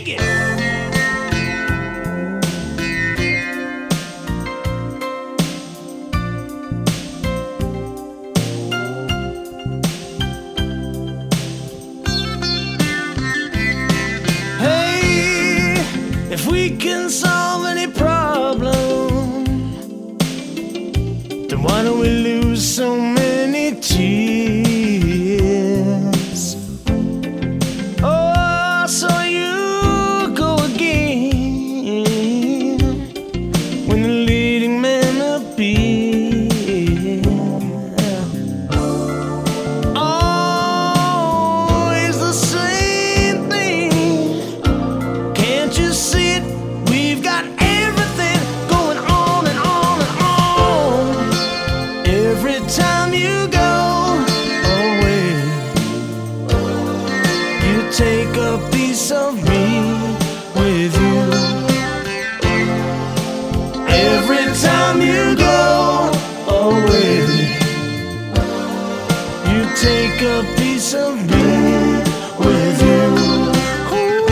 Shake it. Hey, if we can solve any problem, then why don't we lose so many tears? Oh, so you go again when the leading man appears. Always the same thing. Can't you see it? We've got everything going on and on and on. Every time you go away, you take a piece of me with you. Every time you go away, you take a piece of me with you. Ooh.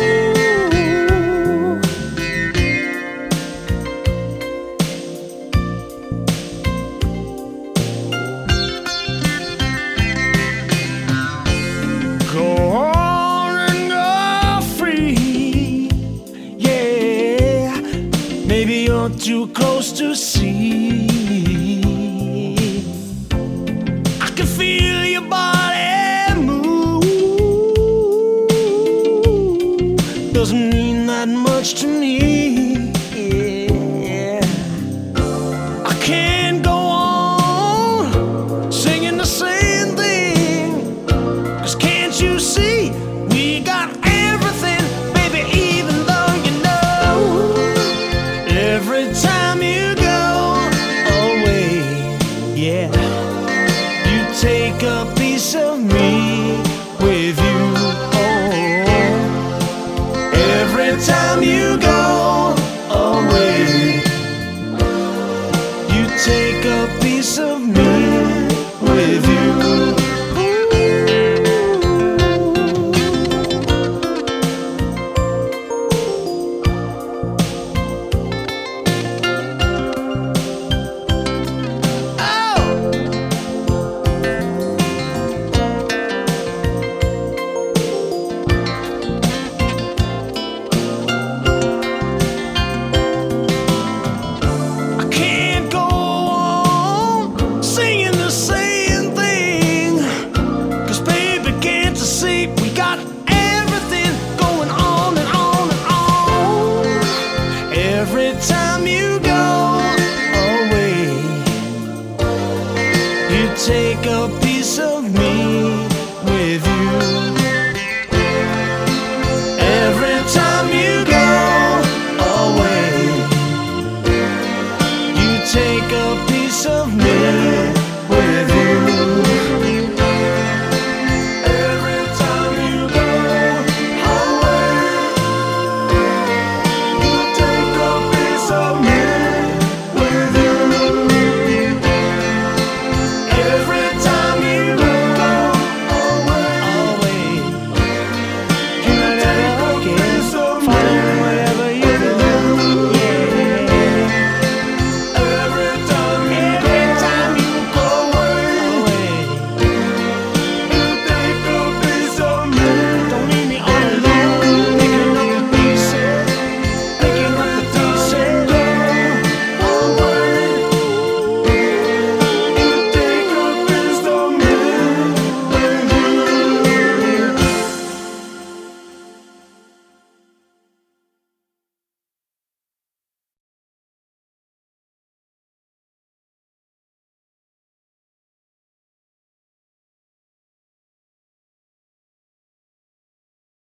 Go on and go free, yeah. Maybe you're too close to see. I can feel your body move. Doesn't mean that much to me, yeah. I can't go on singing the same thing. 'Cause can't you see, we got everything, baby, even though you know every time you go away, yeah, you take a piece of me with you. Oh, every time you go